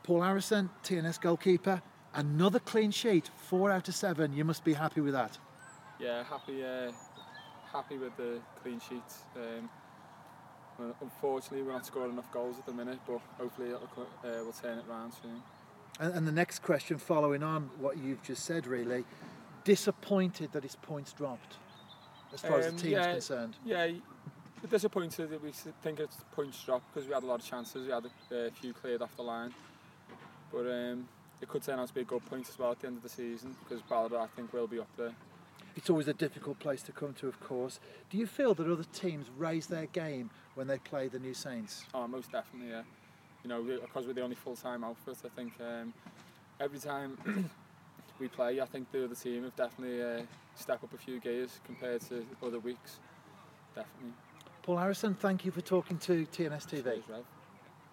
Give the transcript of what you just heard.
Paul Harrison, TNS goalkeeper, another clean sheet, 4 out of 7. You must be happy with that. Yeah, happy with the clean sheet. Unfortunately, we're not scoring enough goals at the minute, but hopefully we'll turn it round soon. And the next question, following on what you've just said, really, disappointed that his points dropped, as far as the team's concerned? Yeah, we're disappointed that we think it's points dropped because we had a lot of chances. We had a few cleared off the line, but it could turn out to be a good point as well at the end of the season because Ballard, I think, will be up there. It's always a difficult place to come to, of course. Do you feel that other teams raise their game when they play the New Saints? Oh, most definitely, yeah. You know, because we're the only full-time outfit, I think every time we play, I think the other team have definitely stepped up a few gears compared to other weeks. Definitely. Paul Harrison, thank you for talking to TNS TV. Cheers, Rev.